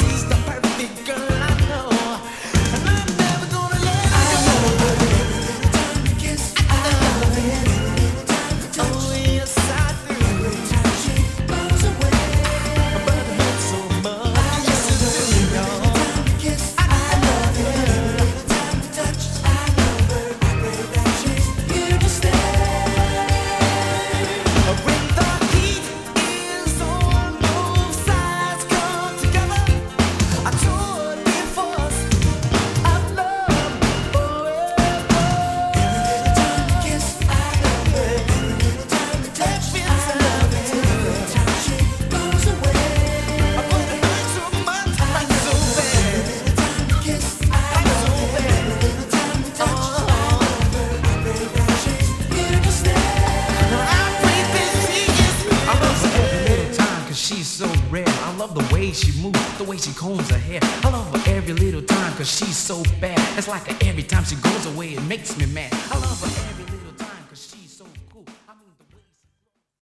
she's the perfect girl I know. And I'm never gonna let her go. Kiss, I love it. Oh yes I do. She goes away, but it hurts so much. Yes it do, y'all. Kiss, I love it. Touch, I love her, baby. She's here to stay. When the heat is on, both sides come together. I told you force of love forever. Every little time you kiss, I love it. Every little time you touch, I love it. Every time she goes away, but it hurts so much, like so bad. Every little time you kiss, I love it. Every little time you touch, I love her, baby. She's here to stay. I pray that she is. I love her every little time cause she's so rare. I love the way she moves, the way she combs her hair. I love her every little time cause she's so bad. It's like every time she goes away it makes me mad. I love her every